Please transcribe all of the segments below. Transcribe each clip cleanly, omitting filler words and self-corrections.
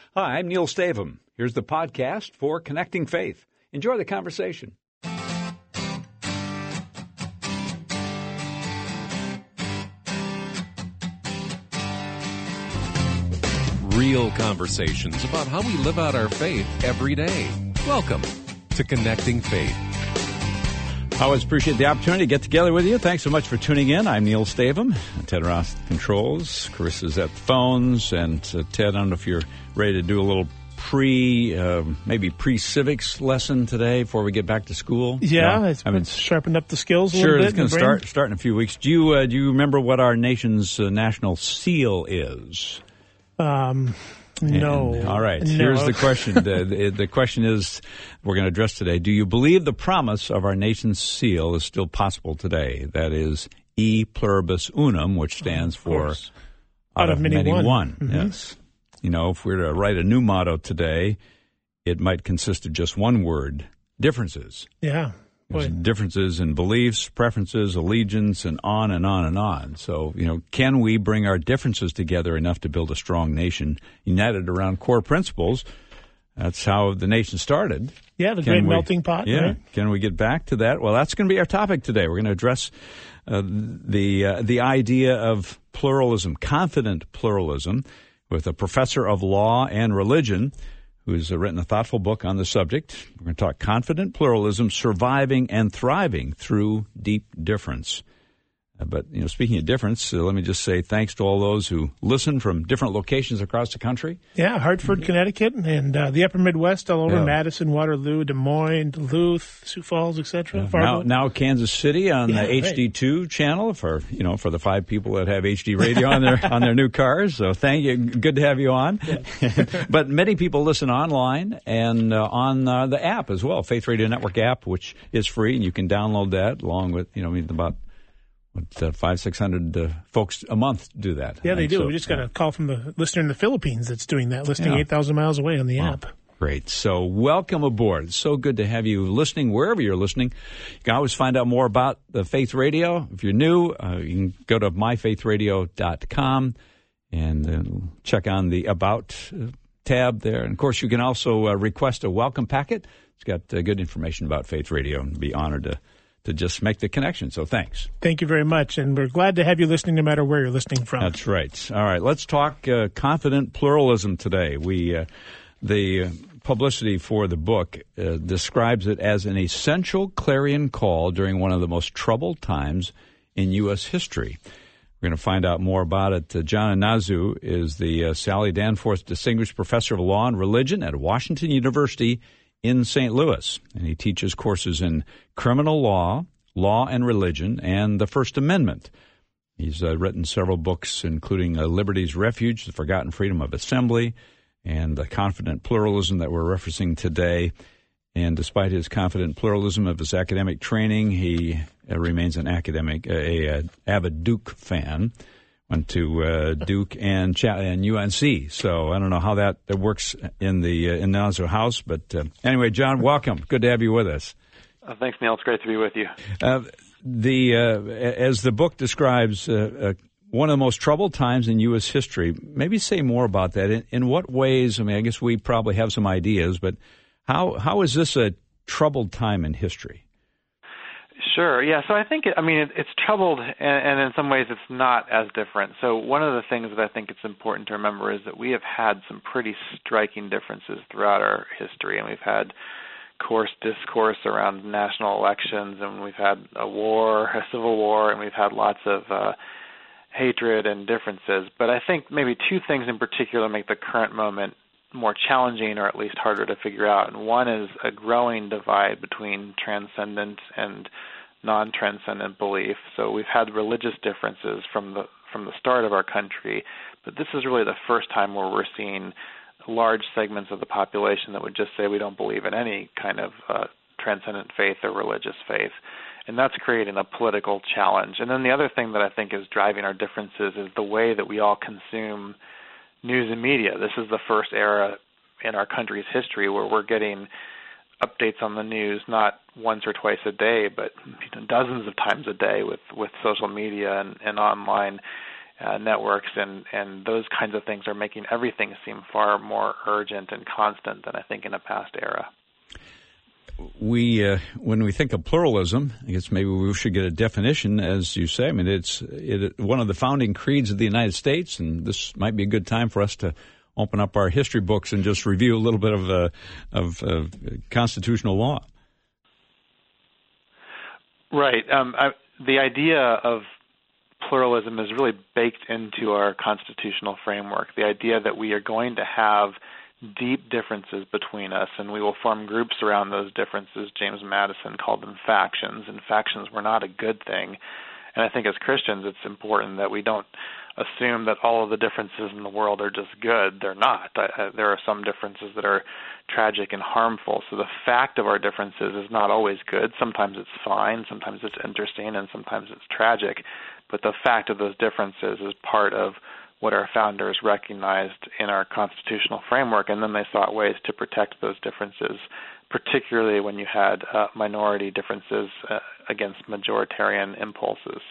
Hi, I'm Neil Stavum. Here's the podcast for Connecting Faith. Enjoy the conversation. Real conversations about how we live out our faith every day. Welcome to Connecting Faith. I always appreciate the opportunity to get together with you. Thanks so much for tuning in. I'm Neil Stavum. Ted Ross controls. Carissa's at the phones. And Ted, I don't know if you're ready to do a little maybe pre-civics lesson today before we get back to school. Yeah, it's sharpened up the skills a little bit. Sure, it's going to start in a few weeks. Do you remember what our nation's national seal is? No. All right. No. Here's the question. The question is, we're going to address today. Do you believe the promise of our nation's seal is still possible today? That is E pluribus unum, which stands for out of many one. Mm-hmm. Yes. You know, if we were to write a new motto today, it might consist of just one word: differences. Yeah. There's differences in beliefs, preferences, allegiance, and on and on and on. So, you know, can we bring our differences together enough to build a strong nation united around core principles? That's how the nation started. Yeah, the great melting pot. Yeah. Right? Can we get back to that? Well, that's going to be our topic today. We're going to address the idea of pluralism, confident pluralism, with a professor of law and religion who's written a thoughtful book on the subject. We're going to talk confident pluralism, surviving and thriving through deep difference. But, you know, speaking of difference, let me just say thanks to all those who listen from different locations across the country. Yeah, Hartford, Connecticut, and the upper Midwest, all over Madison, Waterloo, Des Moines, Duluth, Sioux Falls, etc. Now Kansas City on the HD2 channel for the 5 people that have HD radio on their new cars. So thank you. Good to have you on. Yeah. But many people listen online and on the app as well, Faith Radio Network app, which is free, and you can download that along with, about 500-600 folks a month do that. Yeah, they do. So, we just got a call from the listener in the Philippines that's doing that, listening 8,000 miles away on the app. Great. So welcome aboard. It's so good to have you listening wherever you're listening. You can always find out more about the Faith Radio. If you're new, you can go to myfaithradio.com and check on the About tab there. And, of course, you can also request a welcome packet. It's got good information about Faith Radio, and be honored to just make the connection. So thanks. Thank you very much. And we're glad to have you listening no matter where you're listening from. That's right. All right. Let's talk confident pluralism today. The publicity for the book describes it as an essential clarion call during one of the most troubled times in U.S. history. We're going to find out more about it. John Inazu is the Sally Danforth Distinguished Professor of Law and Religion at Washington University in St. Louis, and he teaches courses in criminal law, law and religion, and the First Amendment. He's written several books, including Liberty's Refuge, The Forgotten Freedom of Assembly, and The Confident Pluralism that we're referencing today. And despite his confident pluralism of his academic training, he remains an avid Duke fan. Went to Duke and UNC, so I don't know how that works in the Inazu house. But anyway, John, welcome. Good to have you with us. Thanks, Neil. It's great to be with you. As the book describes, one of the most troubled times in U.S. history. Maybe say more about that. In what ways? I mean, I guess we probably have some ideas, but how is this a troubled time in history? Sure. Yeah. So I think, it's troubled, and in some ways it's not as different. So one of the things that I think it's important to remember is that we have had some pretty striking differences throughout our history, and we've had coarse discourse around national elections, and we've had a civil war, and we've had lots of hatred and differences. But I think maybe 2 things in particular make the current moment more challenging, or at least harder to figure out. And one is a growing divide between transcendent and non-transcendent belief. So we've had religious differences from the start of our country, but this is really the first time where we're seeing large segments of the population that would just say we don't believe in any kind of transcendent faith or religious faith. And that's creating a political challenge. And then the other thing that I think is driving our differences is the way that we all consume news and media. This is the first era in our country's history where we're getting updates on the news not once or twice a day, but dozens of times a day with social media and online. networks and those kinds of things are making everything seem far more urgent and constant than I think in a past era. When we think of pluralism, I guess maybe we should get a definition, as you say. I mean, it's one of the founding creeds of the United States, and this might be a good time for us to open up our history books and just review a little bit of constitutional law. Right. The idea of pluralism is really baked into our constitutional framework. The idea that we are going to have deep differences between us, and we will form groups around those differences. James Madison called them factions, and factions were not a good thing. And I think as Christians, it's important that we don't assume that all of the differences in the world are just good. They're not. There are some differences that are tragic and harmful. So the fact of our differences is not always good. Sometimes it's fine, sometimes it's interesting, and sometimes it's tragic. But the fact of those differences is part of what our founders recognized in our constitutional framework, and then they sought ways to protect those differences, particularly when you had minority differences against majoritarian impulses.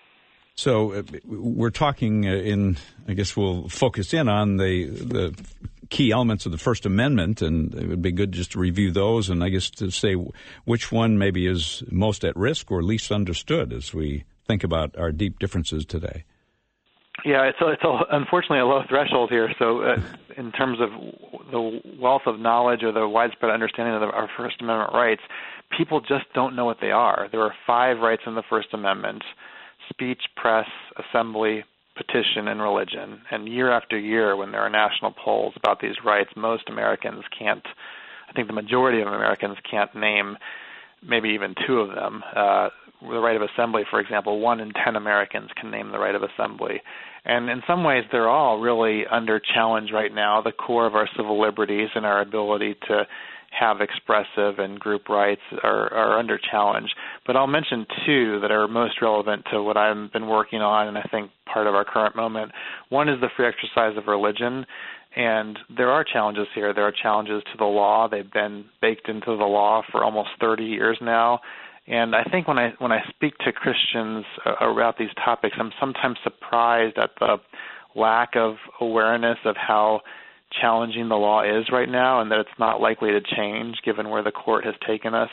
So we're talking I guess we'll focus in on the key elements of the First Amendment, and it would be good just to review those, and I guess to say which one maybe is most at risk or least understood as we think about our deep differences today. Yeah, it's unfortunately a low threshold here. So in terms of the wealth of knowledge or the widespread understanding of our First Amendment rights, people just don't know what they are. There are 5 rights in the First Amendment: speech, press, assembly, petition, and religion. And year after year, when there are national polls about these rights, most Americans can't, I think the majority of Americans can't name maybe even 2 of them. The right of assembly, for example, 1 in 10 Americans can name the right of assembly. And in some ways, they're all really under challenge right now. The core of our civil liberties and our ability to have expressive and group rights are under challenge. But I'll mention 2 that are most relevant to what I've been working on, and I think part of our current moment. One is the free exercise of religion. And there are challenges here. There are challenges to the law. They've been baked into the law for almost 30 years now. And I think when I speak to Christians about these topics, I'm sometimes surprised at the lack of awareness of how challenging the law is right now, and that it's not likely to change given where the court has taken us.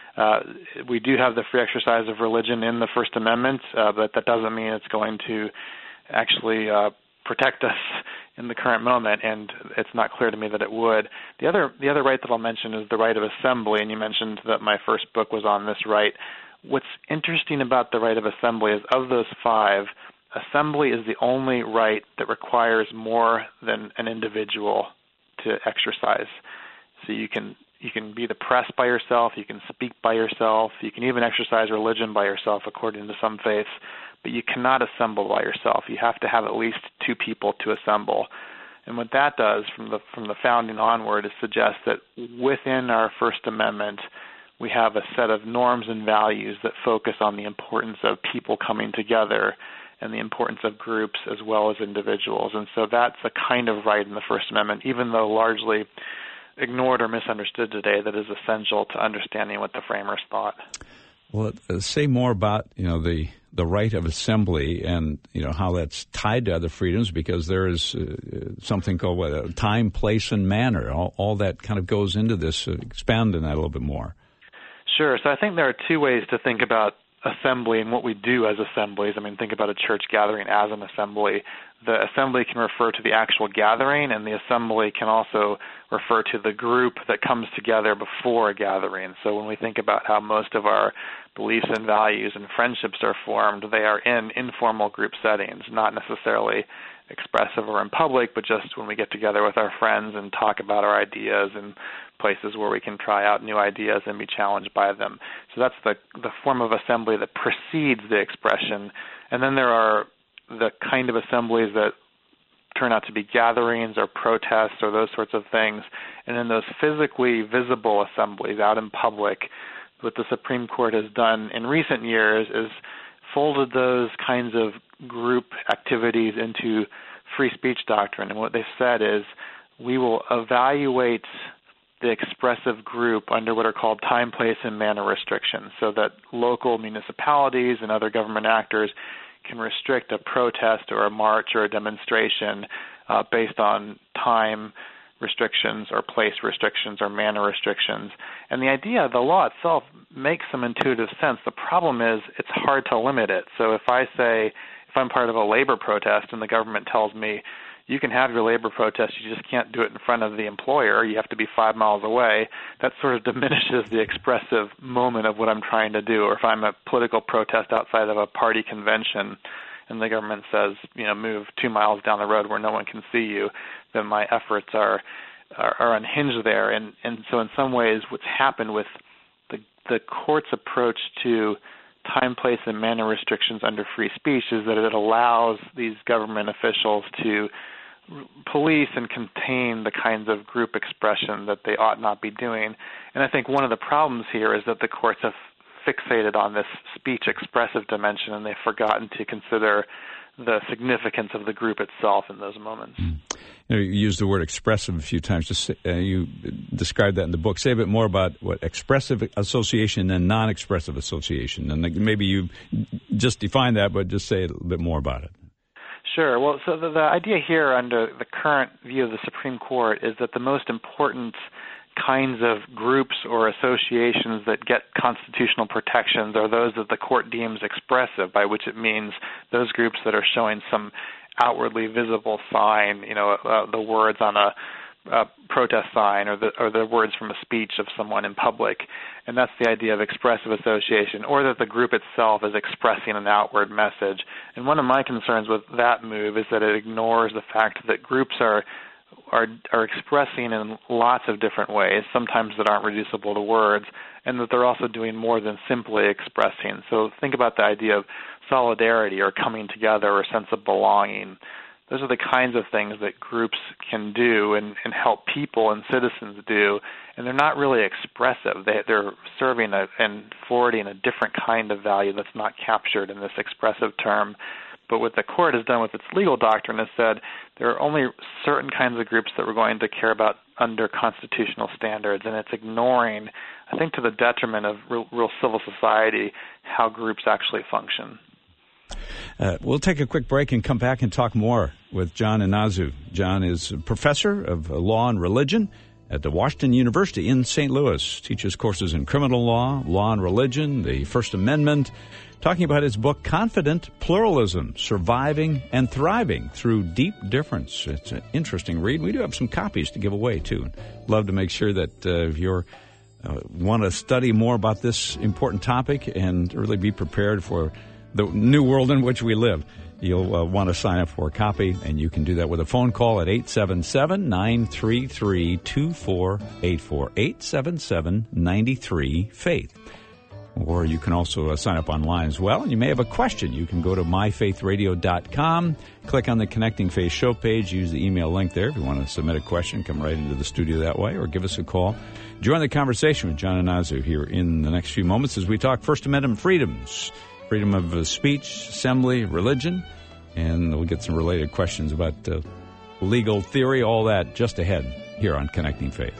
We do have the free exercise of religion in the First Amendment, but that doesn't mean it's going to actually protect us in the current moment, and it's not clear to me that it would. The other right that I'll mention is the right of assembly, and you mentioned that my first book was on this right. What's interesting about the right of assembly is of those 5, assembly is the only right that requires more than an individual to exercise. So you can be the press by yourself, you can speak by yourself, you can even exercise religion by yourself according to some faiths, but you cannot assemble by yourself. You have to have at least 2 people to assemble. And what that does from the founding onward is suggest that within our First Amendment, we have a set of norms and values that focus on the importance of people coming together and the importance of groups as well as individuals. And so that's a kind of right in the First Amendment, even though largely ignored or misunderstood today, that is essential to understanding what the framers thought. Well, say more about the right of assembly and how that's tied to other freedoms, because there is something called time, place, and manner. All that kind of goes into this. Expand on that a little bit more. Sure. So I think there are 2 ways to think about assembly and what we do as assemblies. I mean, think about a church gathering as an assembly. The assembly can refer to the actual gathering, and the assembly can also refer to the group that comes together before a gathering. So when we think about how most of our beliefs and values and friendships are formed, they are in informal group settings, not necessarily expressive or in public, but just when we get together with our friends and talk about our ideas and places where we can try out new ideas and be challenged by them. So that's the form of assembly that precedes the expression. And then there are the kind of assemblies that turn out to be gatherings or protests or those sorts of things. And then those physically visible assemblies out in public, what the Supreme Court has done in recent years is folded those kinds of group activities into free speech doctrine. And what they've said is we will evaluate the expressive group under what are called time, place, and manner restrictions, so that local municipalities and other government actors can restrict a protest or a march or a demonstration based on time restrictions or place restrictions or manner restrictions. And the idea, the law itself, makes some intuitive sense. The problem is it's hard to limit it. So if I'm part of a labor protest and the government tells me, you can have your labor protest, you just can't do it in front of the employer, you have to be 5 miles away, that sort of diminishes the expressive moment of what I'm trying to do. Or if I'm a political protest outside of a party convention and the government says, move 2 miles down the road where no one can see you, then my efforts are unhinged there. And so in some ways what's happened with the court's approach to time, place, and manner restrictions under free speech is that it allows these government officials to police and contain the kinds of group expression that they ought not be doing. And I think one of the problems here is that the courts have fixated on this speech expressive dimension, and they've forgotten to consider the significance of the group itself in those moments. You used the word expressive a few times. You described that in the book. Say a bit more about what expressive association and non-expressive association. And maybe you just define that, but just say a little bit more about it. Sure. Well, so the idea here under the current view of the Supreme Court is that the most important kinds of groups or associations that get constitutional protections are those that the court deems expressive, by which it means those groups that are showing some outwardly visible sign, the words on a protest sign or the words from a speech of someone in public. And that's the idea of expressive association, or that the group itself is expressing an outward message. And one of my concerns with that move is that it ignores the fact that groups are expressing in lots of different ways, sometimes that aren't reducible to words, and that they're also doing more than simply expressing. So think about the idea of solidarity or coming together or sense of belonging. Those are the kinds of things that groups can do and help people and citizens do, and they're not really expressive. They're serving and forwarding a different kind of value that's not captured in this expressive term. But what the court has done with its legal doctrine is said there are only certain kinds of groups that we're going to care about under constitutional standards, and it's ignoring, I think to the detriment of real civil society, how groups actually function. We'll take a quick break and come back and talk more with John Inazu. John is a professor of law and religion at the Washington University in St. Louis, teaches courses in criminal law, law and religion, the First Amendment, talking about his book, Confident Pluralism, Surviving and Thriving Through Deep Difference. It's an interesting read. We do have some copies to give away, too. Love to make sure that if you're want to study more about this important topic and really be prepared for the new world in which we live, you'll want to sign up for a copy, and you can do that with a phone call at 877-933-2484, 877-93-FAITH. Or you can also sign up online as well. And you may have a question. You can go to myfaithradio.com, click on the Connecting Faith show page, use the email link there. If you want to submit a question, come right into the studio that way, or give us a call. Join the conversation with John Inazu here in the next few moments as we talk First Amendment freedoms, freedom of speech, assembly, religion, and we'll get some related questions about legal theory, all that just ahead here on Connecting Faith.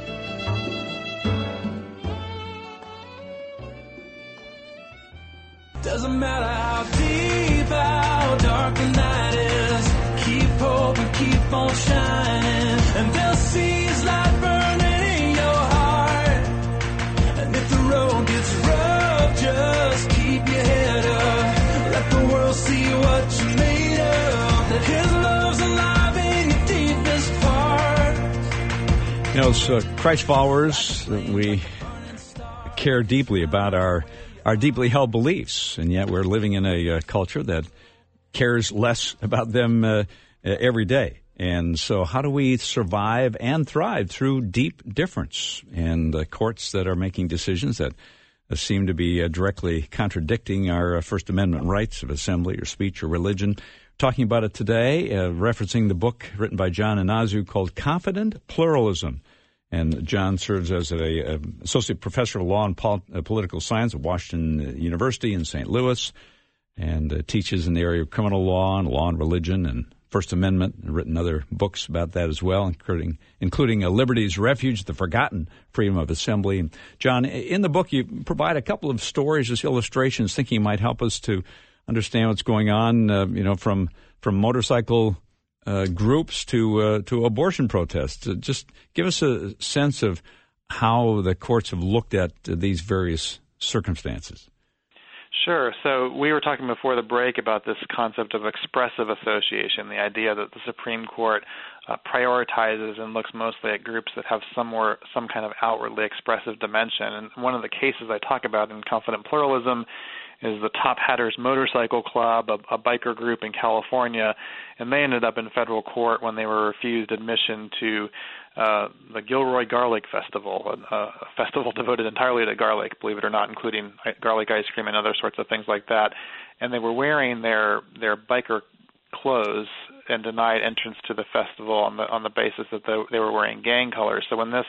Doesn't matter how deep, how dark the night is, keep hope and keep on shining, and they'll see His light burning in your heart. And if the road gets rough, just keep your head up, let the world see what you're made of, that His love's alive in your deepest part. As Christ followers, we care deeply about our deeply held beliefs, and yet we're living in a culture that cares less about them every day. And so how do we survive and thrive through deep difference? And the courts that are making decisions that seem to be directly contradicting our First Amendment rights of assembly or speech or religion. Talking about it today, referencing the book written by John Inazu called Confident Pluralism. And John serves as an associate professor of law and political science at Washington University in St. Louis, and teaches in the area of criminal law and religion and First Amendment, and written other books about that as well, including Liberty's Refuge, The Forgotten Freedom of Assembly. And John, in the book you provide a couple of stories as illustrations, thinking might help us to understand what's going on, from motorcycle groups to abortion protests. Just give us a sense of how the courts have looked at these various circumstances. Sure. So we were talking before the break about this concept of expressive association, the idea that the Supreme Court prioritizes and looks mostly at groups that have some kind of outwardly expressive dimension. And one of the cases I talk about in Confident Pluralism is the Top Hatters Motorcycle Club, a biker group in California, and they ended up in federal court when they were refused admission to the Gilroy Garlic Festival, a festival devoted entirely to garlic, believe it or not, including garlic ice cream and other sorts of things like that. And they were wearing their biker clothes and denied entrance to the festival on the basis that they were wearing gang colors. So when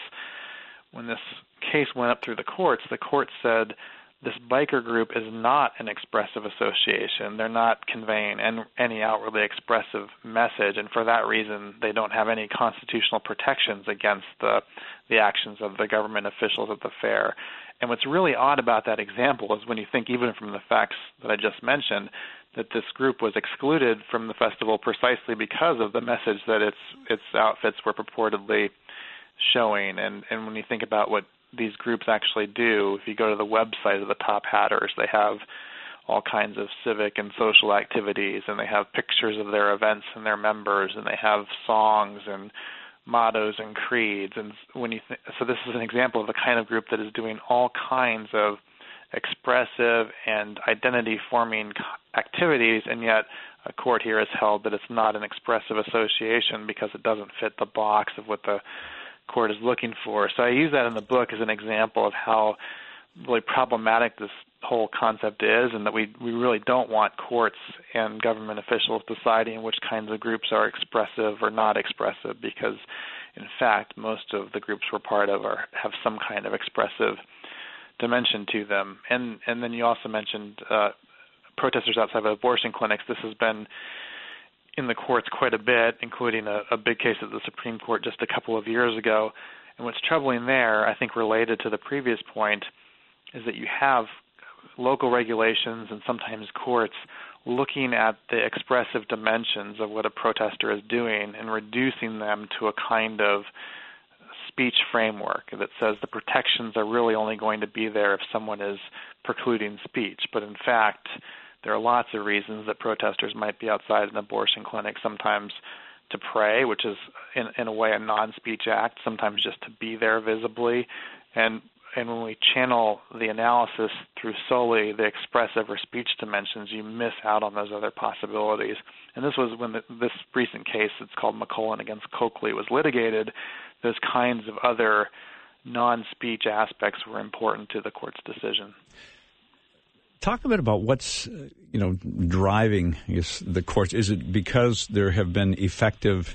this case went up through the court said this biker group is not an expressive association. They're not conveying any outwardly expressive message, and for that reason, they don't have any constitutional protections against the actions of the government officials at the fair. And what's really odd about that example is when you think, even from the facts that I just mentioned, that this group was excluded from the festival precisely because of the message that its outfits were purportedly showing. And when you think about what these groups actually do, if you go to the website of the Top Hatters, they have all kinds of civic and social activities, and they have pictures of their events and their members, and they have songs and mottos and creeds. And so this is an example of the kind of group that is doing all kinds of expressive and identity-forming activities, and yet a court here has held that it's not an expressive association because it doesn't fit the box of what the court is looking for. So I use that in the book as an example of how really problematic this whole concept is, and that we really don't want courts and government officials deciding which kinds of groups are expressive or not expressive, because in fact most of the groups we're part of have some kind of expressive dimension to them. And then you also mentioned protesters outside of abortion clinics. This has been in the courts quite a bit, including a big case at the Supreme Court just a couple of years ago. And what's troubling there, I think related to the previous point, is that you have local regulations and sometimes courts looking at the expressive dimensions of what a protester is doing and reducing them to a kind of speech framework that says the protections are really only going to be there if someone is precluding speech. But in fact, there are lots of reasons that protesters might be outside an abortion clinic, sometimes to pray, which is in a way a non-speech act, sometimes just to be there visibly. And when we channel the analysis through solely the expressive or speech dimensions, you miss out on those other possibilities. And this was when this recent case, it's called McCullen against Coakley, was litigated. Those kinds of other non-speech aspects were important to the court's decision. Talk a bit about what's driving the courts. Is it because there have been effective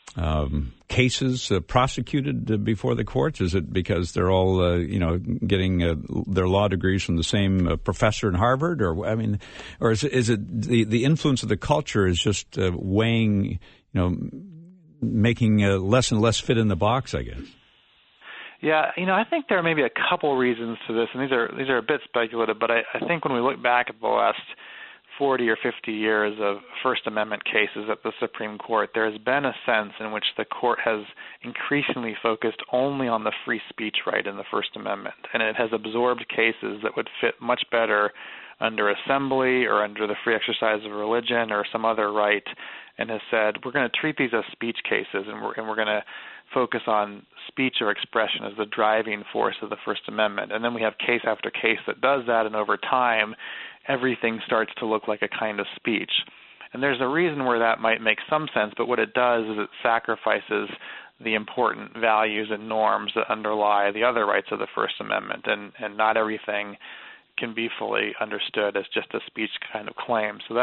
cases prosecuted before the courts? Is it because they're all getting their law degrees from the same professor in Harvard, or is it the influence of the culture is just weighing, making less and less fit in the box, I guess? Yeah, I think there are maybe a couple reasons to this, and these are a bit speculative, but I think when we look back at the last 40 or 50 years of First Amendment cases at the Supreme Court, there has been a sense in which the court has increasingly focused only on the free speech right in the First Amendment, and it has absorbed cases that would fit much better under assembly or under the free exercise of religion or some other right, and has said we're going to treat these as speech cases, and we're going to focus on speech or expression as the driving force of the First Amendment. And then we have case after case that does that, and over time, everything starts to look like a kind of speech. And there's a reason where that might make some sense, but what it does is it sacrifices the important values and norms that underlie the other rights of the First Amendment, and not everything can be fully understood as just a speech kind of claim. So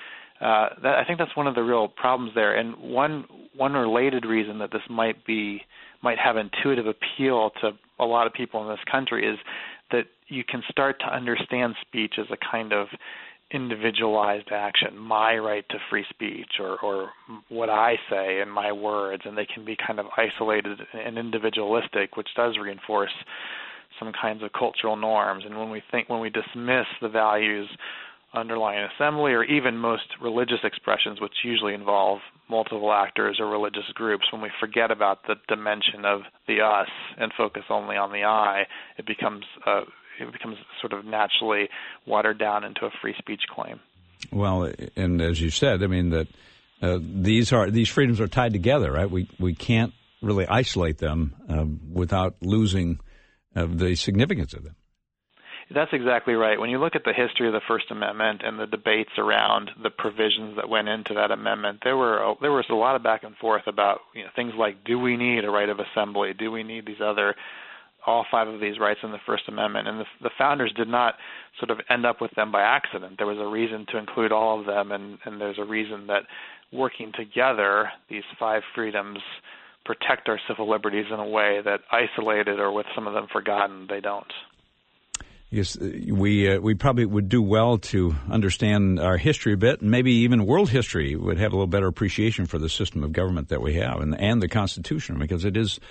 I think that's one of the real problems there. And one related reason that this might have intuitive appeal to a lot of people in this country is that you can start to understand speech as a kind of individualized action, my right to free speech, or what I say and my words, and they can be kind of isolated and individualistic, which does reinforce some kinds of cultural norms. And when we dismiss the values underlying assembly, or even most religious expressions, which usually involve multiple actors or religious groups. When we forget about the dimension of the us and focus only on the I, it becomes sort of naturally watered down into a free speech claim. Well, and as you said, I mean that these freedoms are tied together, right? We can't really isolate them without losing the significance of them. That's exactly right. When you look at the history of the First Amendment and the debates around the provisions that went into that amendment, there was a lot of back and forth about things like, do we need a right of assembly? Do we need all 5 of these rights in the First Amendment? And the founders did not sort of end up with them by accident. There was a reason to include all of them, and there's a reason that working together, these 5 freedoms protect our civil liberties in a way that isolated or with some of them forgotten, they don't. Yes, we probably would do well to understand our history a bit, and maybe even world history would have a little better appreciation for the system of government that we have and the Constitution, because it is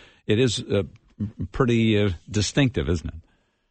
pretty distinctive, isn't it?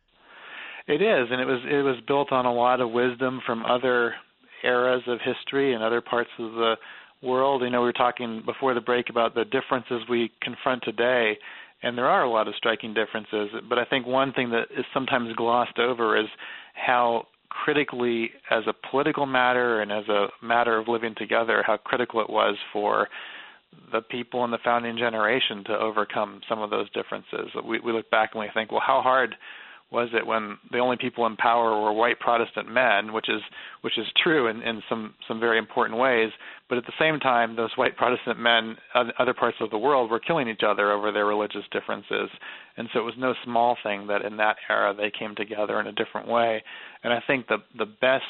It is, and it was built on a lot of wisdom from other eras of history and other parts of the world. We were talking before the break about the differences we confront today, and there are a lot of striking differences, but I think one thing that is sometimes glossed over is how critically, as a political matter and as a matter of living together, how critical it was for the people in the founding generation to overcome some of those differences. We look back and we think, well, how hard was it when the only people in power were white Protestant men, which is true in some very important ways, but at the same time, those white Protestant men in other parts of the world were killing each other over their religious differences. And so it was no small thing that in that era they came together in a different way. And I think the best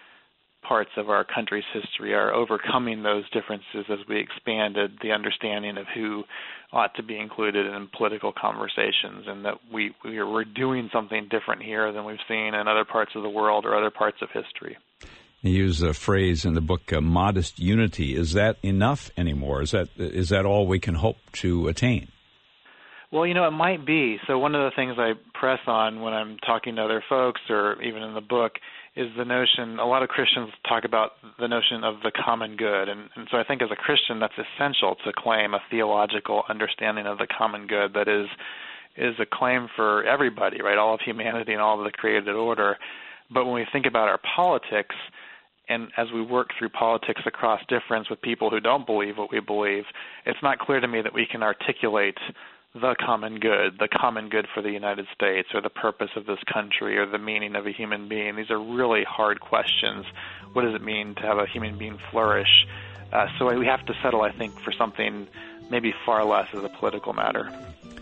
parts of our country's history are overcoming those differences as we expanded the understanding of who ought to be included in political conversations, and that we're doing something different here than we've seen in other parts of the world or other parts of history. You use a phrase in the book, modest unity. Is that enough anymore? Is that all we can hope to attain? Well, it might be. So one of the things I press on when I'm talking to other folks, or even in the book, is the notion, a lot of Christians talk about the notion of the common good. And so I think as a Christian, that's essential to claim a theological understanding of the common good that is a claim for everybody, right? All of humanity and all of the created order. But when we think about our politics, and as we work through politics across difference with people who don't believe what we believe, it's not clear to me that we can articulate the common good for the United States, or the purpose of this country, or the meaning of a human being. These are really hard questions. What does it mean to have a human being flourish? So we have to settle, I think, for something maybe far less as a political matter.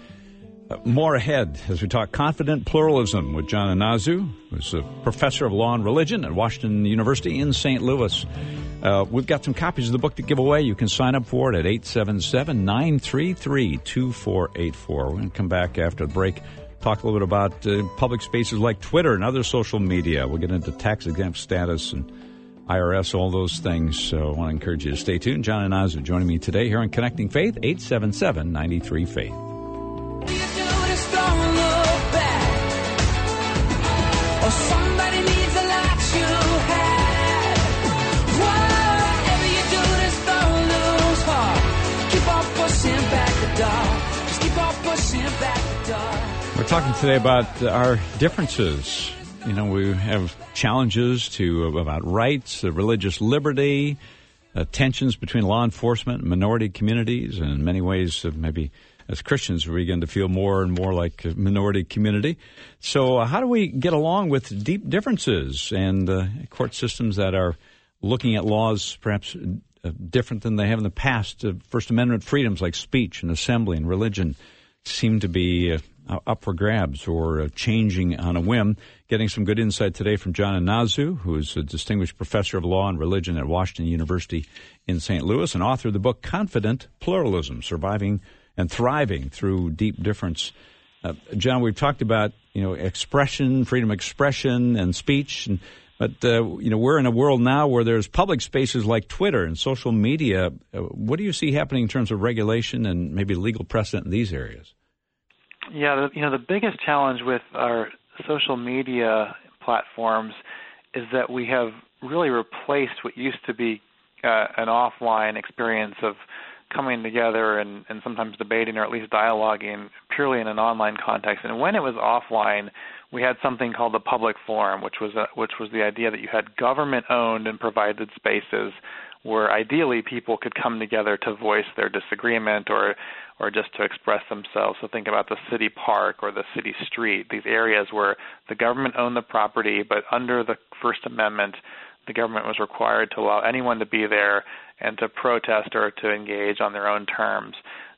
More ahead as we talk confident pluralism with John Inazu, who's a professor of law and religion at Washington University in St. Louis. We've got some copies of the book to give away. You can sign up for it at 877-933-2484. We're going to come back after the break, talk a little bit about public spaces like Twitter and other social media. We'll get into tax-exempt status and IRS, all those things. So I want to encourage you to stay tuned. John Inazu joining me today here on Connecting Faith, 877-93-FAITH. Somebody needs a light you had. Whatever you do, just don't lose heart. Keep on pushing back the door. Just keep on pushing back the door. We're talking today about our differences. We have challenges about rights, religious liberty, tensions between law enforcement and minority communities, and in many ways maybe as Christians, we begin to feel more and more like a minority community. So how do we get along with deep differences and court systems that are looking at laws perhaps different than they have in the past? First Amendment freedoms like speech and assembly and religion seem to be up for grabs or changing on a whim. Getting some good insight today from John Inazu, who is a distinguished professor of law and religion at Washington University in St. Louis and author of the book Confident Pluralism, Surviving and Thriving Through Deep Difference. John, we've talked about, expression, freedom of expression and speech, but we're in a world now where there's public spaces like Twitter and social media. What do you see happening in terms of regulation and maybe legal precedent in these areas? Yeah, the biggest challenge with our social media platforms is that we have really replaced what used to be an offline experience of coming together and sometimes debating or at least dialoguing purely in an online context. And when it was offline, we had something called the public forum, which was the idea that you had government-owned and provided spaces where ideally people could come together to voice their disagreement or just to express themselves. So think about the city park or the city street, these areas where the government owned the property, but under the First Amendment, the government was required to allow anyone to be there and to protest or to engage on their own terms.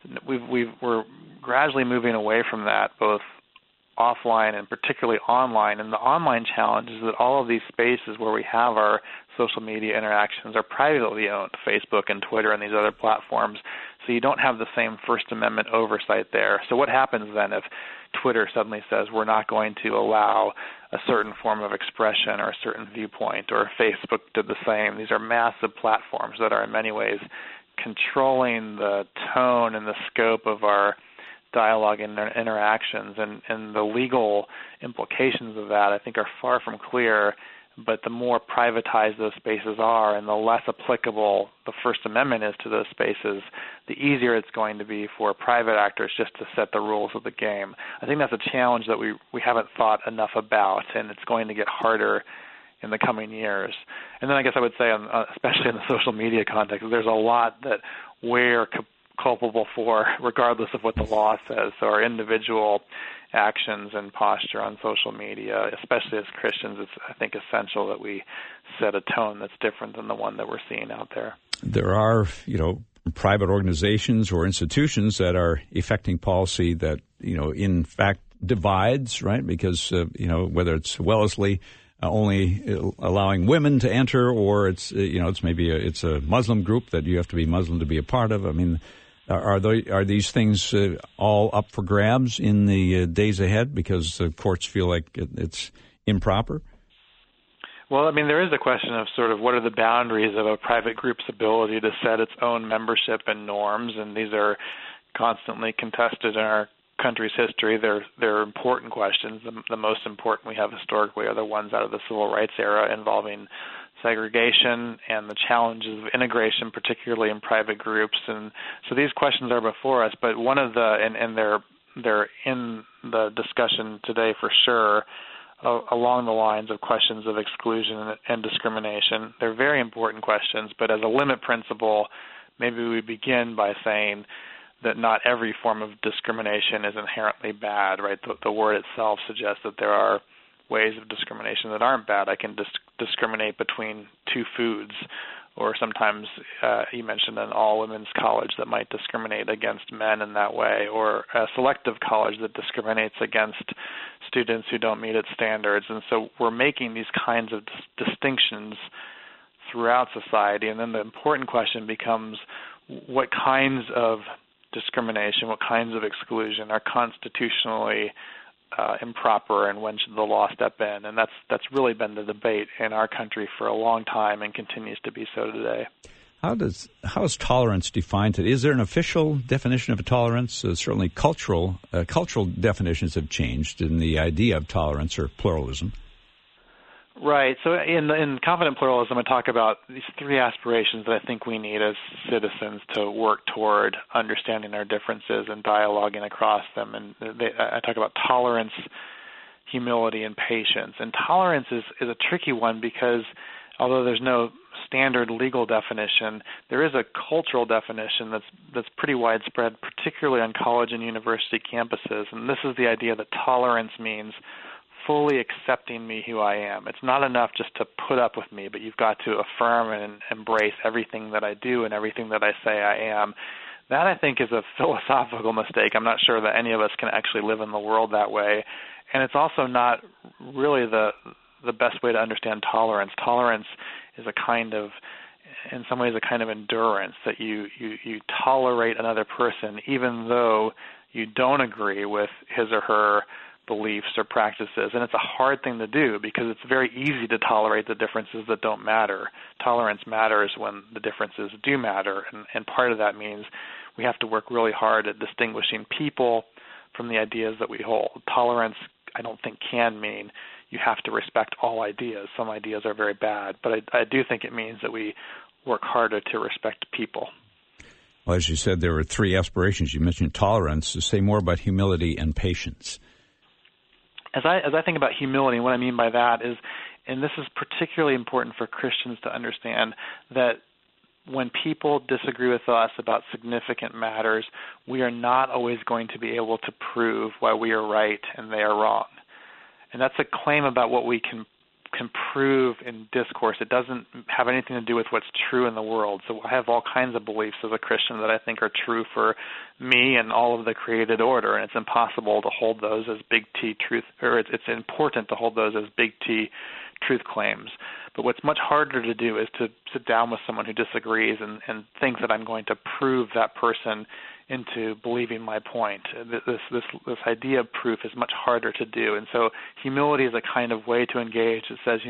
We're gradually moving away from that, both offline and particularly online. And the online challenge is that all of these spaces where we have our social media interactions are privately owned, Facebook and Twitter and these other platforms, so you don't have the same First Amendment oversight there. So what happens then if Twitter suddenly says we're not going to allow a certain form of expression or a certain viewpoint, or Facebook did the same? These are massive platforms that are in many ways controlling the tone and the scope of our dialogue and interactions, and the legal implications of that I think are far from clear. But the more privatized those spaces are and the less applicable the First Amendment is to those spaces, the easier it's going to be for private actors just to set the rules of the game. I think that's a challenge that we haven't thought enough about, and it's going to get harder in the coming years. And then I guess I would say, especially in the social media context, there's a lot that we're culpable for regardless of what the law says. So our individual actions and posture on social media, especially as Christians, it's, I think, essential that we set a tone that's different than the one that we're seeing out there. There are, private organizations or institutions that are effecting policy that, in fact divides, right? Because, whether it's Wellesley only allowing women to enter, or it's, it's maybe it's a Muslim group that you have to be Muslim to be a part of. I mean, are these things all up for grabs in the days ahead because the courts feel like it's improper? Well, I mean, there is a question of sort of what are the boundaries of a private group's ability to set its own membership and norms, and these are constantly contested in our country's history. They're important questions. The most important we have historically are the ones out of the Civil Rights era involving segregation and the challenges of integration, particularly in private groups. And so these questions are before us, but one of the, and they're in the discussion today for sure, along the lines of questions of exclusion and discrimination. They're very important questions, but as a limit principle, maybe we begin by saying that not every form of discrimination is inherently bad, right? The word itself suggests that there are ways of discrimination that aren't bad. I can discriminate between two foods, or sometimes you mentioned an all-women's college that might discriminate against men in that way, or a selective college that discriminates against students who don't meet its standards. And so we're making these kinds of distinctions throughout society, and then the important question becomes what kinds of discrimination, what kinds of exclusion are constitutionally improper, and when should the law step in? And that's really been the debate in our country for a long time and continues to be so today. How is tolerance defined today? Is there an official definition of tolerance? Certainly cultural definitions have changed in the idea of tolerance or pluralism. Right. So in Confident Pluralism, I talk about these three aspirations that I think we need as citizens to work toward understanding our differences and dialoguing across them. And I talk about tolerance, humility, and patience. And tolerance is a tricky one because although there's no standard legal definition, there is a cultural definition that's pretty widespread, particularly on college and university campuses. And this is the idea that tolerance means fully accepting me who I am. It's not enough just to put up with me, but you've got to affirm and embrace everything that I do and everything that I say I am. That, I think, is a philosophical mistake. I'm not sure that any of us can actually live in the world that way. And it's also not really the best way to understand tolerance. Tolerance is a kind of, in some ways, a kind of endurance, that you tolerate another person even though you don't agree with his or her beliefs or practices. And it's a hard thing to do because it's very easy to tolerate the differences that don't matter. Tolerance matters when the differences do matter, and part of that means we have to work really hard at distinguishing people from the ideas that we hold. Tolerance, I don't think, can mean you have to respect all ideas. Some ideas are very bad, but I do think it means that we work harder to respect people. Well, as you said, there were three aspirations. You mentioned tolerance. To say more about humility and patience. As I think about humility, what I mean by that is, and this is particularly important for Christians to understand, that when people disagree with us about significant matters, we are not always going to be able to prove why we are right and they are wrong. And that's a claim about what we can prove in discourse. It doesn't have anything to do with what's true in the world. So I have all kinds of beliefs as a Christian that I think are true for me and all of the created order, and it's impossible to hold those as big T truth, or it's important to hold those as big T truth claims. But what's much harder to do is to sit down with someone who disagrees and thinks that I'm going to prove that person into believing my point. This idea of proof is much harder to do. And so humility is a kind of way to engage that says,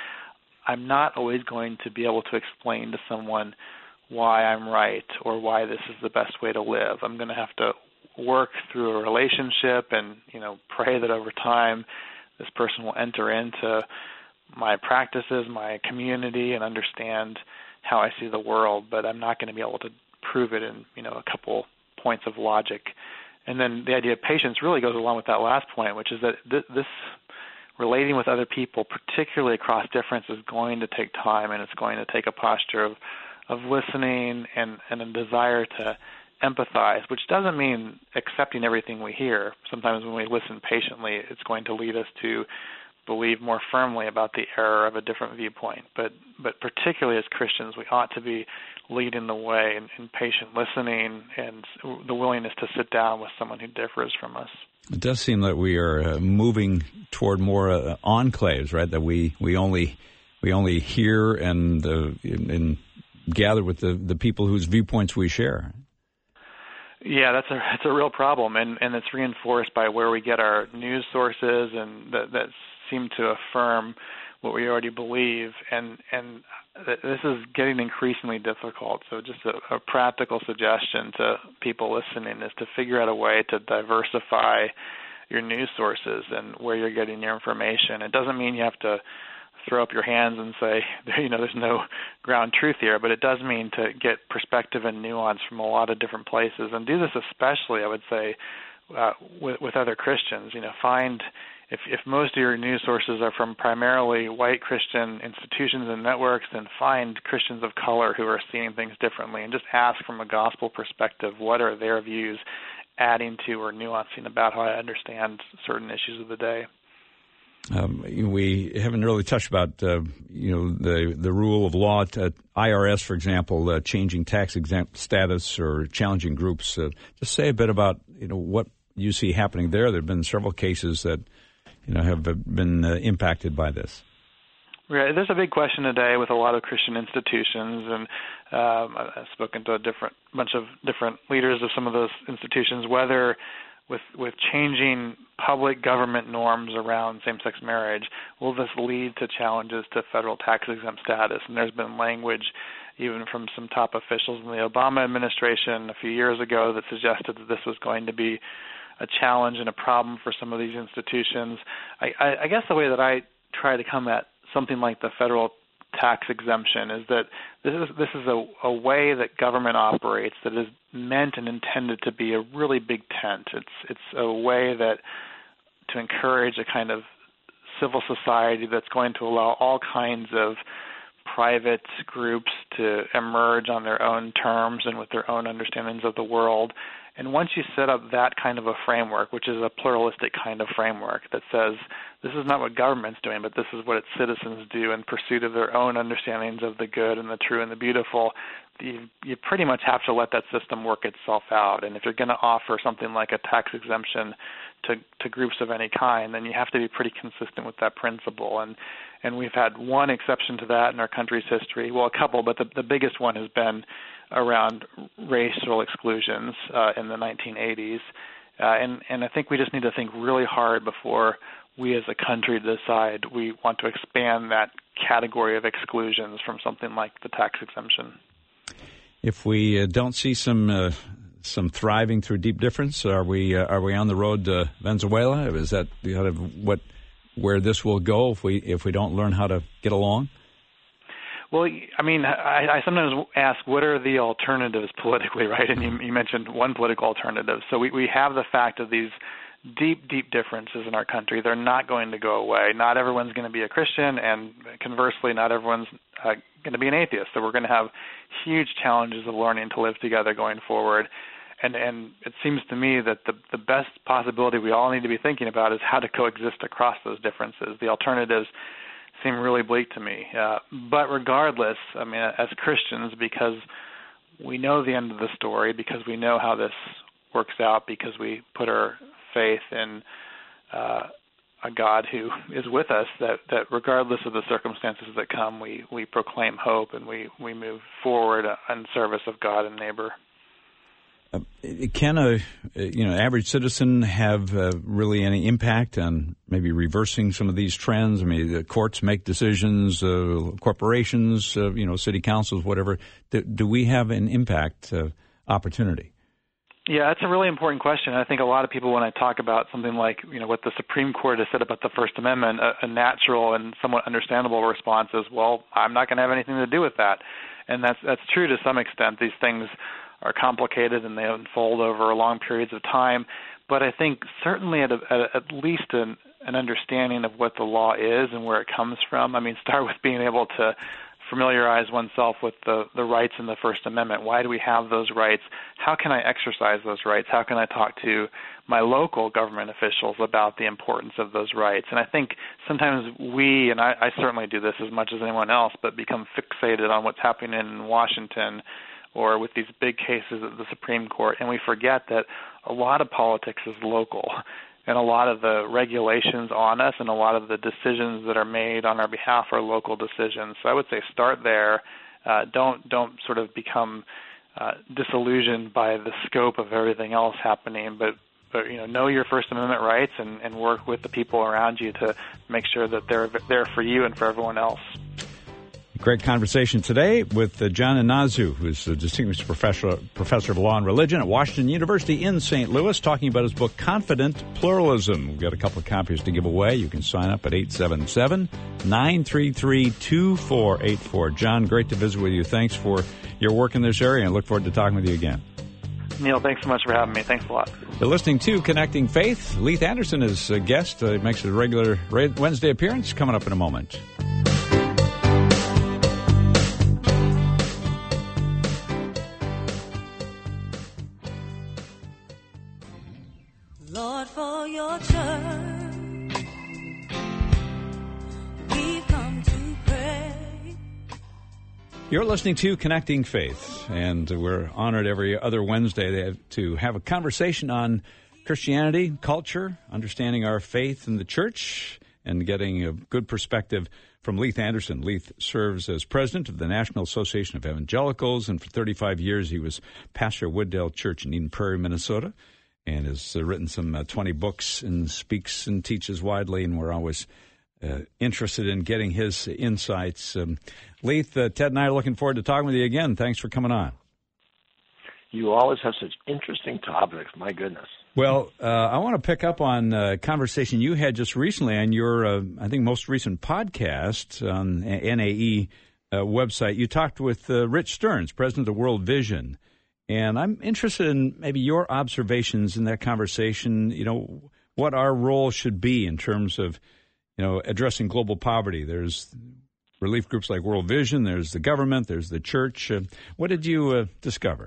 I'm not always going to be able to explain to someone why I'm right or why this is the best way to live. I'm going to have to work through a relationship and, pray that over time this person will enter into my practices, my community, and understand how I see the world, but I'm not going to be able to prove it in, a couple points of logic. And then the idea of patience really goes along with that last point, which is that this relating with other people, particularly across difference, is going to take time, and it's going to take a posture of listening and a desire to empathize, which doesn't mean accepting everything we hear. Sometimes when we listen patiently, it's going to lead us to believe more firmly about the error of a different viewpoint. But particularly as Christians, we ought to be leading the way in patient listening and the willingness to sit down with someone who differs from us. It does seem that we are moving toward more enclaves, right? That we only hear and gather with the people whose viewpoints we share. Yeah, that's a real problem, and it's reinforced by where we get our news sources, and that seem to affirm what we already believe, and this is getting increasingly difficult. So just a practical suggestion to people listening is to figure out a way to diversify your news sources and where you're getting your information. It doesn't mean you have to throw up your hands and say, there's no ground truth here, but it does mean to get perspective and nuance from a lot of different places, and do this especially, I would say, with other Christians. Find, if most of your news sources are from primarily white Christian institutions and networks, then find Christians of color who are seeing things differently, and just ask from a gospel perspective, what are their views adding to or nuancing about how I understand certain issues of the day. We haven't really touched about, the rule of law. IRS, for example, changing tax exempt status or challenging groups. Just say a bit about, what you see happening there. There have been several cases that, have been impacted by this. Right. There's a big question today with a lot of Christian institutions, and I've spoken to a bunch of different leaders of some of those institutions, whether with changing public government norms around same-sex marriage, will this lead to challenges to federal tax-exempt status? And there's been language even from some top officials in the Obama administration a few years ago that suggested that this was going to be a challenge and a problem for some of these institutions. I guess the way that I try to come at something like the federal tax exemption is that this is a way that government operates that is meant and intended to be a really big tent. It's a way that to encourage a kind of civil society that's going to allow all kinds of private groups to emerge on their own terms and with their own understandings of the world. And once you set up that kind of a framework, which is a pluralistic kind of framework that says this is not what government's doing, but this is what its citizens do in pursuit of their own understandings of the good and the true and the beautiful, you pretty much have to let that system work itself out. And if you're going to offer something like a tax exemption to groups of any kind, then you have to be pretty consistent with that principle. And we've had one exception to that in our country's history. Well, a couple, but the biggest one has been around racial exclusions in the 1980s. And I think we just need to think really hard before we as a country decide we want to expand that category of exclusions from something like the tax exemption. If we don't see some thriving through deep difference, are we on the road to Venezuela? Is that kind of what where this will go if we don't learn how to get along? Well, I mean, I sometimes ask, what are the alternatives politically, right? And you mentioned one political alternative. So we have the fact of these deep, deep differences in our country. They're not going to go away. Not everyone's going to be a Christian, and conversely, not everyone's going to be an atheist. So we're going to have huge challenges of learning to live together going forward. And it seems to me that the best possibility we all need to be thinking about is how to coexist across those differences. The alternatives seem really bleak to me. But regardless, I mean, as Christians, because we know the end of the story, because we know how this works out, because we put our faith in a God who is with us, that regardless of the circumstances that come, we proclaim hope and we move forward in service of God and neighbor. Can a average citizen have really any impact on maybe reversing some of these trends? I mean, the courts make decisions, corporations, city councils, whatever. Do we have an impact opportunity? Yeah, that's a really important question. I think a lot of people, when I talk about something like, what the Supreme Court has said about the First Amendment, a natural and somewhat understandable response is, well, I'm not going to have anything to do with that. And that's true to some extent. These things are complicated and they unfold over long periods of time. But I think certainly at least an understanding of what the law is and where it comes from. I mean, start with being able to familiarize oneself with the rights in the First Amendment. Why do we have those rights? How can I exercise those rights? How can I talk to my local government officials about the importance of those rights? And I think sometimes we, and I certainly do this as much as anyone else, but become fixated on what's happening in Washington or with these big cases at the Supreme Court, and we forget that a lot of politics is local, and a lot of the regulations on us and a lot of the decisions that are made on our behalf are local decisions. So I would say start there. Don't sort of become disillusioned by the scope of everything else happening, but know your First Amendment rights and work with the people around you to make sure that they're there for you and for everyone else. Great conversation today with John Inazu, who's a distinguished professor of law and religion at Washington University in St. Louis, talking about his book, Confident Pluralism. We've got a couple of copies to give away. You can sign up at 877-933-2484. John, great to visit with you. Thanks for your work in this area, and I look forward to talking with you again. Neil, thanks so much for having me. Thanks a lot. You're listening to Connecting Faith. Leith Anderson is a guest. Makes a regular Wednesday appearance coming up in a moment. Lord, for your church, we've come to pray. You're listening to Connecting Faith, and we're honored every other Wednesday to have a conversation on Christianity, culture, understanding our faith in the church, and getting a good perspective from Leith Anderson. Leith serves as president of the National Association of Evangelicals, and for 35 years he was pastor of Wooddale Church in Eden Prairie, Minnesota, and has written some 20 books and speaks and teaches widely, and we're always interested in getting his insights. Leith, Ted and I are looking forward to talking with you again. Thanks for coming on. You always have such interesting topics. My goodness. Well, I want to pick up on a conversation you had just recently on your, I think, most recent podcast on NAE website. You talked with Rich Stearns, president of World Vision. And I'm interested in maybe your observations in that conversation, what our role should be in terms of, addressing global poverty. There's relief groups like World Vision, there's the government, there's the church. What did you discover?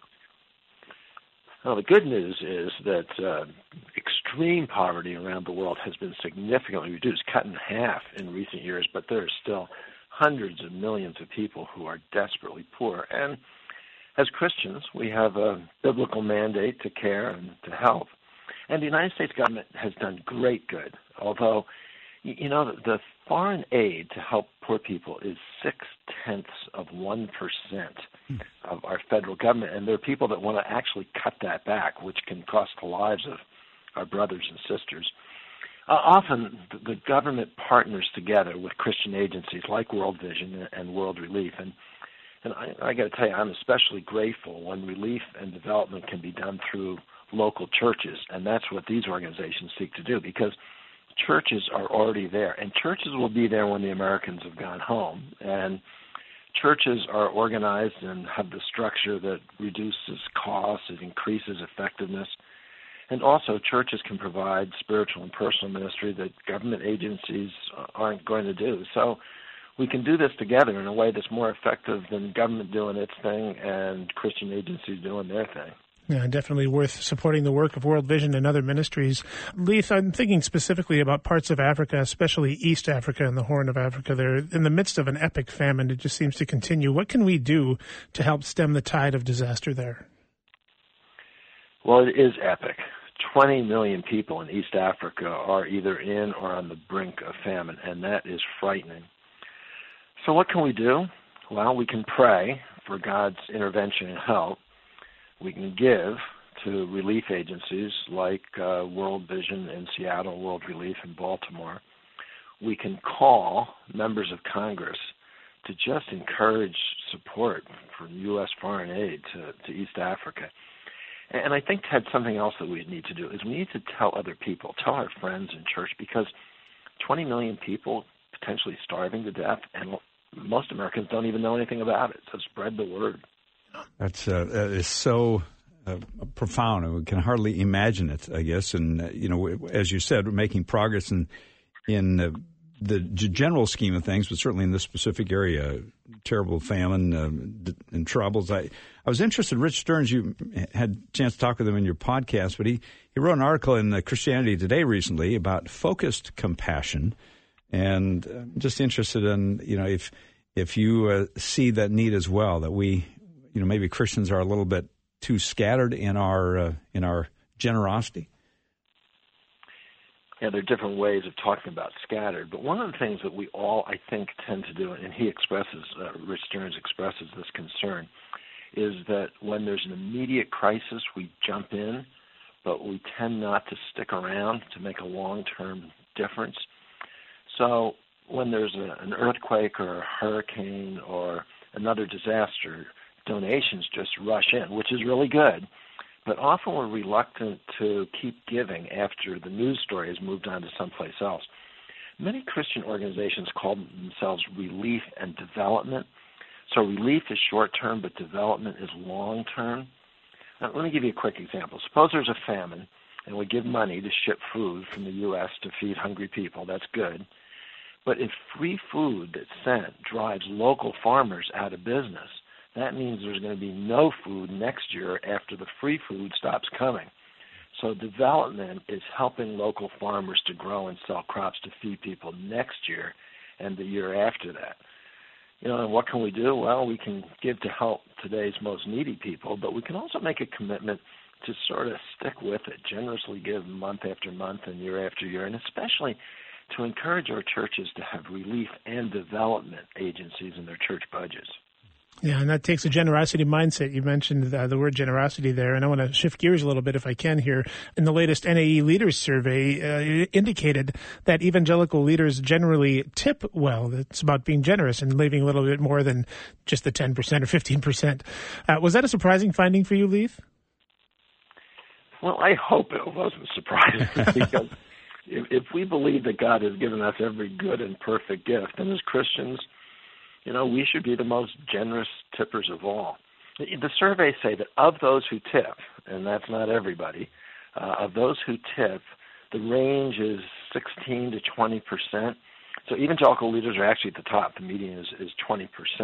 Well, the good news is that extreme poverty around the world has been significantly reduced, cut in half in recent years, but there are still hundreds of millions of people who are desperately poor. And as Christians, we have a biblical mandate to care and to help. And the United States government has done great good, although, the foreign aid to help poor people is 0.6% of our federal government. And there are people that want to actually cut that back, which can cost the lives of our brothers and sisters. Often, the government partners together with Christian agencies like World Vision and World Relief. And I got to tell you, I'm especially grateful when relief and development can be done through local churches, and that's what these organizations seek to do, because churches are already there, and churches will be there when the Americans have gone home. And churches are organized and have the structure that reduces costs, it increases effectiveness. And also, churches can provide spiritual and personal ministry that government agencies aren't going to do. So we can do this together in a way that's more effective than government doing its thing and Christian agencies doing their thing. Yeah, definitely worth supporting the work of World Vision and other ministries. Leith, I'm thinking specifically about parts of Africa, especially East Africa and the Horn of Africa. They're in the midst of an epic famine. It just seems to continue. What can we do to help stem the tide of disaster there? Well, it is epic. 20 million people in East Africa are either in or on the brink of famine, and that is frightening. So what can we do? Well, we can pray for God's intervention and help. We can give to relief agencies like World Vision in Seattle, World Relief in Baltimore. We can call members of Congress to just encourage support for U.S. foreign aid to East Africa. And I think, Ted, something else that we need to do is we need to tell other people, tell our friends in church, because 20 million people potentially starving to death, and most Americans don't even know anything about it. So spread the word. That is so profound. We can hardly imagine it, I guess. And, as you said, we're making progress in the general scheme of things, but certainly in this specific area, terrible famine and troubles. I was interested, Rich Stearns, you had a chance to talk with him in your podcast, but he wrote an article in Christianity Today recently about focused compassion. And I'm just interested in, if you see that need as well, that we, maybe Christians are a little bit too scattered in our generosity. Yeah, there are different ways of talking about scattered, but one of the things that we all, I think, tend to do, and Rich Stearns expresses this concern, is that when there's an immediate crisis, we jump in, but we tend not to stick around to make a long-term difference. So when there's an earthquake or a hurricane or another disaster, donations just rush in, which is really good. But often we're reluctant to keep giving after the news story has moved on to someplace else. Many Christian organizations call themselves relief and development. So relief is short-term, but development is long-term. Now, let me give you a quick example. Suppose there's a famine, and we give money to ship food from the U.S. to feed hungry people. That's good. But if free food that's sent drives local farmers out of business, that means there's going to be no food next year after the free food stops coming. So development is helping local farmers to grow and sell crops to feed people next year and the year after that. And what can we do? Well, we can give to help today's most needy people, but we can also make a commitment to sort of stick with it, generously give month after month and year after year, and especially to encourage our churches to have relief and development agencies in their church budgets. Yeah, and that takes a generosity mindset. You mentioned the word generosity there, and I want to shift gears a little bit if I can here. In the latest NAE Leaders Survey, it indicated that evangelical leaders generally tip well. It's about being generous and leaving a little bit more than just the 10% or 15%. Was that a surprising finding for you, Leith? Well, I hope it wasn't surprising because if we believe that God has given us every good and perfect gift, and as Christians, we should be the most generous tippers of all. The surveys say that of those who tip, and that's not everybody, of those who tip, the range is 16 to 20%. So evangelical leaders are actually at the top. The median is 20%.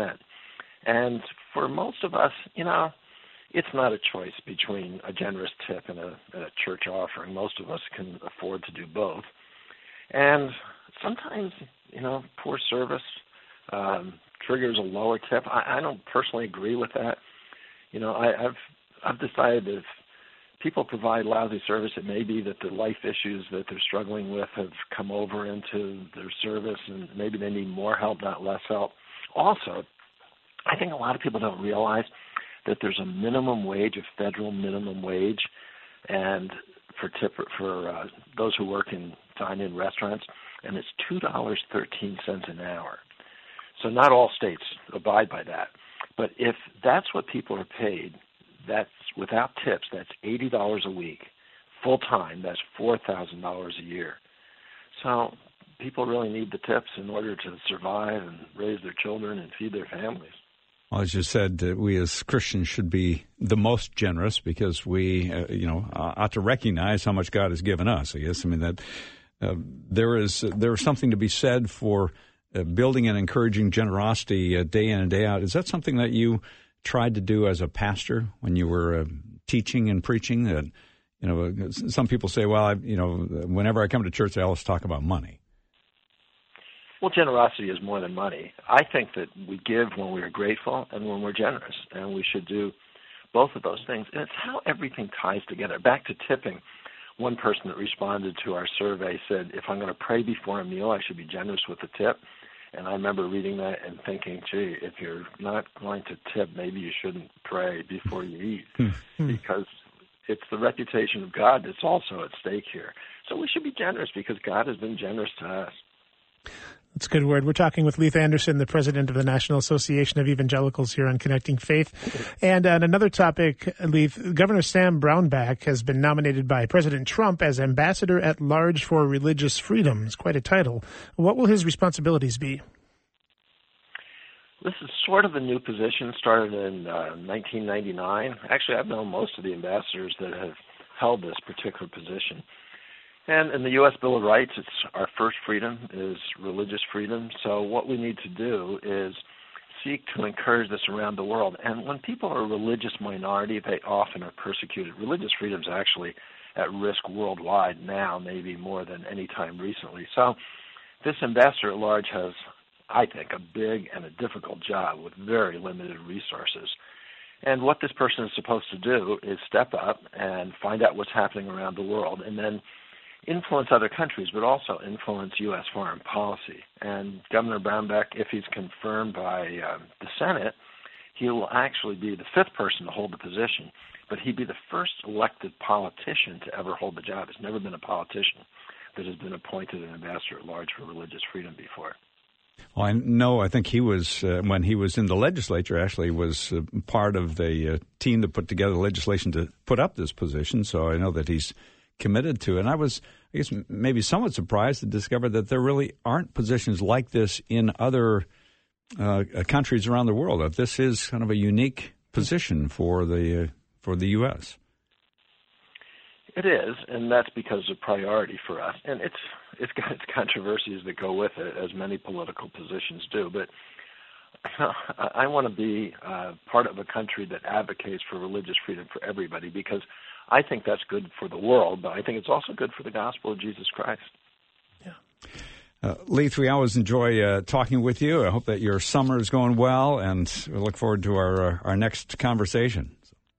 And for most of us, it's not a choice between a generous tip and a church offering. Most of us can afford to do both. And sometimes, poor service triggers a lower tip. I don't personally agree with that. I've decided that if people provide lousy service, it may be that the life issues that they're struggling with have come over into their service, and maybe they need more help, not less help. Also, I think a lot of people don't realize that there's a minimum wage, a federal minimum wage, and for those who work in dine-in restaurants, and it's $2.13 an hour. So not all states abide by that. But if that's what people are paid, that's without tips, that's $80 a week. Full-time, that's $4,000 a year. So people really need the tips in order to survive and raise their children and feed their families. Well, as you said, we as Christians should be the most generous because we, ought to recognize how much God has given us. I guess. I mean that there is something to be said for building and encouraging generosity day in and day out. Is that something that you tried to do as a pastor when you were teaching and preaching? That some people say, well, whenever I come to church, I always talk about money. Well, generosity is more than money. I think that we give when we are grateful and when we're generous, and we should do both of those things. And it's how everything ties together. Back to tipping, one person that responded to our survey said, if I'm going to pray before a meal, I should be generous with the tip. And I remember reading that and thinking, gee, if you're not going to tip, maybe you shouldn't pray before you eat, because it's the reputation of God that's also at stake here. So we should be generous because God has been generous to us. That's a good word. We're talking with Leith Anderson, the president of the National Association of Evangelicals here on Connecting Faith. And on another topic, Leith, Governor Sam Brownback has been nominated by President Trump as Ambassador at Large for Religious Freedom. It's quite a title. What will his responsibilities be? This is sort of a new position, started in 1999. Actually, I've known most of the ambassadors that have held this particular position. And in the U.S. Bill of Rights, it's our first freedom is religious freedom. So what we need to do is seek to encourage this around the world. And when people are a religious minority, they often are persecuted. Religious freedom is actually at risk worldwide now, maybe more than any time recently. So this ambassador at large has, I think, a big and a difficult job with very limited resources. And what this person is supposed to do is step up and find out what's happening around the world and then influence other countries, but also influence U.S. foreign policy. And Governor Brownback, if he's confirmed by the Senate, he will actually be the fifth person to hold the position, but he'd be the first elected politician to ever hold the job. There's never been a politician that has been appointed an ambassador at large for religious freedom before. Well, I think he was, when he was in the legislature, actually was part of the team that put together legislation to put up this position, so I know that he's committed to it. And I was, I guess, maybe somewhat surprised to discover that there really aren't positions like this in other countries around the world. That this is kind of a unique position for the U.S. It is, and that's because of priority for us. And it's got its controversies that go with it, as many political positions do. But I want to be part of a country that advocates for religious freedom for everybody, because I think that's good for the world, but I think it's also good for the gospel of Jesus Christ. Yeah. Leith, we always enjoy talking with you. I hope that your summer is going well, and we look forward to our next conversation.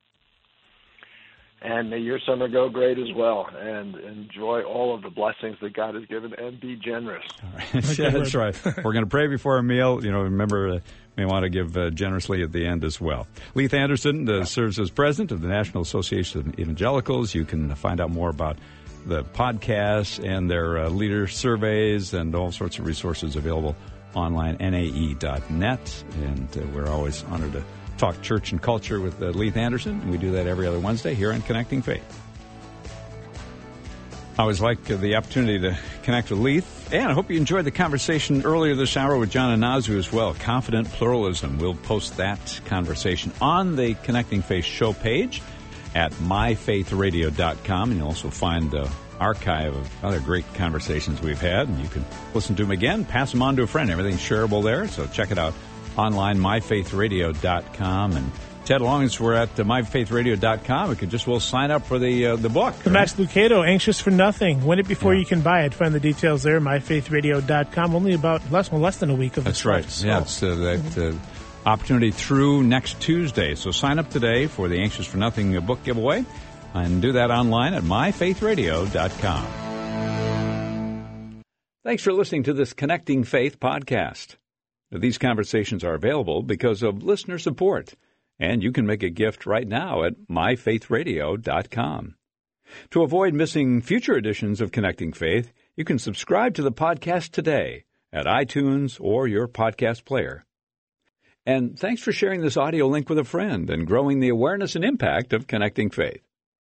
And may your summer go great as well, and enjoy all of the blessings that God has given, and be generous. All right. Yeah, that's right. We're going to pray before a meal. Remember, may want to give generously at the end as well. Leith Anderson serves as president of the National Association of Evangelicals. You can find out more about the podcasts and their leader surveys and all sorts of resources available online, nae.net. And we're always honored to talk church and culture with Leith Anderson, and we do that every other Wednesday here on Connecting Faith. I always like the opportunity to connect with Leith, and I hope you enjoyed the conversation earlier this hour with John Anazu as well. Confident Pluralism. We'll post that conversation on the Connecting Faith show page at myfaithradio.com, and you'll also find the archive of other great conversations we've had, and you can listen to them again, pass them on to a friend. Everything's shareable there, so check it out online, myfaithradio.com. And Ted, as long as we're at myfaithradio.com, we could we'll sign up for the book. Right? Max Lucado, Anxious for Nothing. Win it before you can buy it. Find the details there, myfaithradio.com. Only about less than a week of That's right. So. Yeah, it's that opportunity through next Tuesday. So sign up today for the Anxious for Nothing book giveaway, and do that online at myfaithradio.com. Thanks for listening to this Connecting Faith podcast. These conversations are available because of listener support, and you can make a gift right now at myfaithradio.com. To avoid missing future editions of Connecting Faith, you can subscribe to the podcast today at iTunes or your podcast player. And thanks for sharing this audio link with a friend and growing the awareness and impact of Connecting Faith.